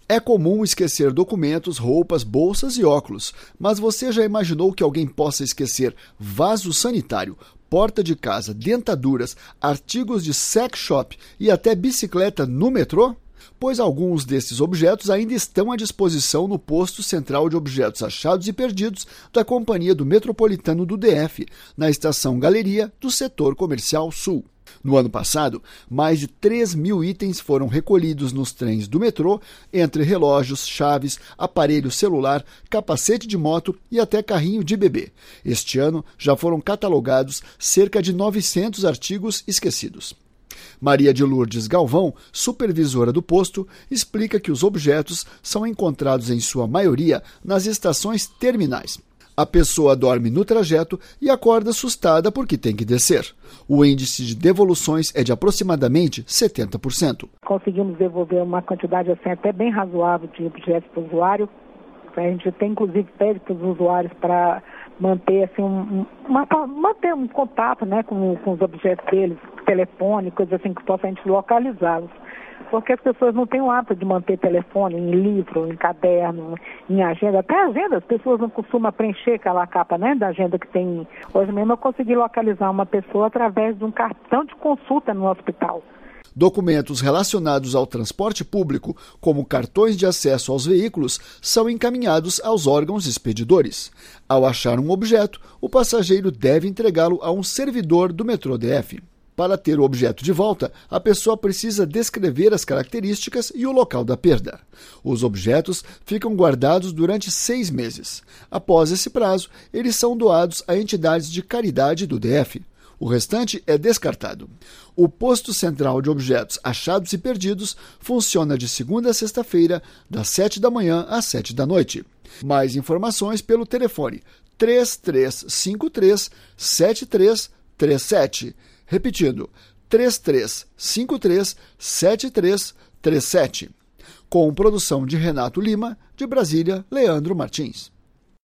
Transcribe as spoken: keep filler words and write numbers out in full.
É comum esquecer documentos, roupas, bolsas e óculos, mas você já imaginou que alguém possa esquecer vaso sanitário, porta de casa, dentaduras, artigos de sex shop e até bicicleta no metrô? Pois alguns desses objetos ainda estão à disposição no posto central de objetos achados e perdidos da Companhia do Metropolitano do D F, na estação Galeria do Setor Comercial Sul. No ano passado, mais de três mil itens foram recolhidos nos trens do metrô, entre relógios, chaves, aparelho celular, capacete de moto e até carrinho de bebê. Este ano, já foram catalogados cerca de novecentos artigos esquecidos. Maria de Lourdes Galvão, supervisora do posto, explica que os objetos são encontrados em sua maioria nas estações terminais. A pessoa dorme no trajeto e acorda assustada porque tem que descer. O índice de devoluções é de aproximadamente setenta por cento. Conseguimos devolver uma quantidade assim, até bem razoável de objetos para o usuário. A gente tem, inclusive, pede para os usuários para manter, assim, um, uma, manter um contato, né, com, com os objetos deles, telefone, coisas assim que possa a gente localizá-los. Porque as pessoas não têm o hábito de manter telefone em livro, em caderno, em agenda. Até agenda, as pessoas não costumam preencher aquela capa, né, da agenda que tem. Hoje mesmo eu consegui localizar uma pessoa através de um cartão de consulta no hospital. Documentos relacionados ao transporte público, como cartões de acesso aos veículos, são encaminhados aos órgãos expedidores. Ao achar um objeto, o passageiro deve entregá-lo a um servidor do metrô D F. Para ter o objeto de volta, a pessoa precisa descrever as características e o local da perda. Os objetos ficam guardados durante seis meses. Após esse prazo, eles são doados a entidades de caridade do D F. O restante é descartado. O Posto Central de Objetos Achados e Perdidos funciona de segunda a sexta-feira, das sete da manhã às sete da noite. Mais informações pelo telefone três três cinco três, sete três três sete. Repetindo, três três cinco três, sete três três sete. Com produção de Renato Lima, de Brasília, Leandro Martins.